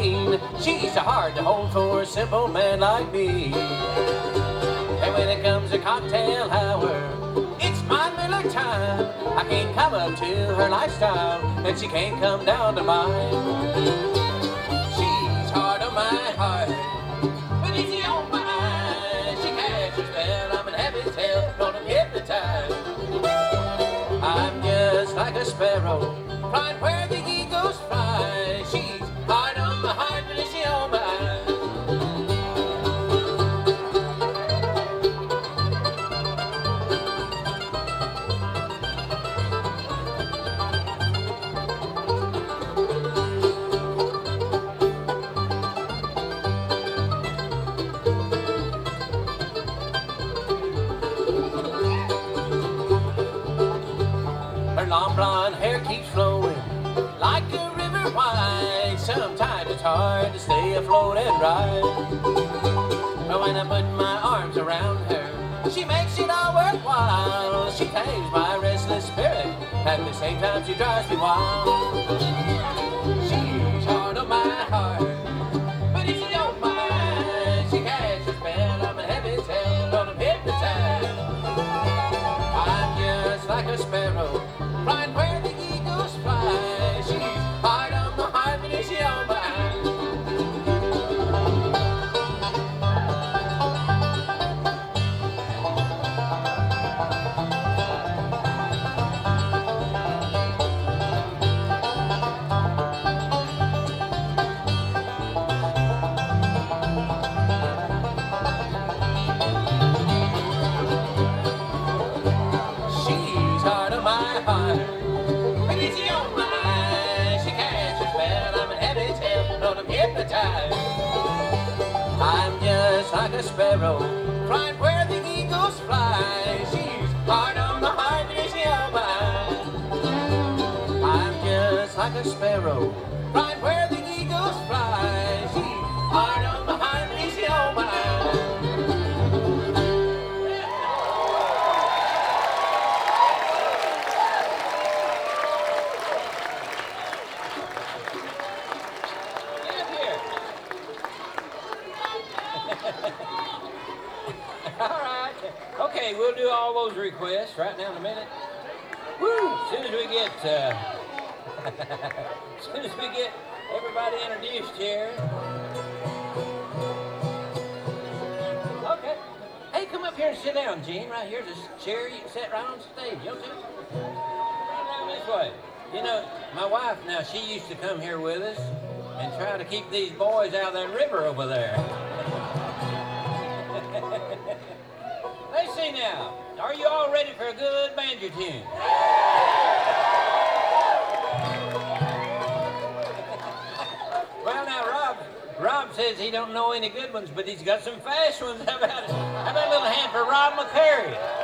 queen. She's so hard to hold for a simple man like me. And when it comes to cocktail hour, it's my Miller time. I can't come up to her lifestyle, and she can't come down to mine. She's hard on my heart, but easy on my mind. She catches spell, I'm in heavy tail, don't hypnotize. I'm just like a sparrow, flying where the eagles fly. She's hard on my heart, but easy on my mind. Her long blonde hair keeps flowing like a river wide. Sometimes it's hard to stay afloat and ride. But when I put my arms around her, she makes it all worthwhile. She tames my restless spirit, at the same time she drives me wild. She's hard on my heart, but if she don't mind, she catches a spell, I'm a heavy tail, don't hypnotize. I'm just like a sparrow, flying where the eagles fly. She's hard on my heart, but is she on my mind? She's hard on my heart, but is she on my mind? She catches a spell, I'm in heavy tail, don't hypnotize. I'm just like a sparrow, flying where the eagles fly. She's hard on my heart, but is she on my mind? I'm just like a sparrow, flying where the eagles fly. She's hard on my heart, but is she on my mind? All right. Okay, we'll do all those requests right now in a minute. Woo! As soon as we get, as soon as we get everybody introduced here. Okay. Hey, come up here and sit down, Gene. Right here's a chair. You can sit right on stage. You don't right down this way. You know, my wife now, she used to come here with us and try to keep these boys out of that river over there. Let's see now. Are you all ready for a good banjo tune? Well, now, Rob says he don't know any good ones, but he's got some fast ones. How about a little hand for Rob McCary?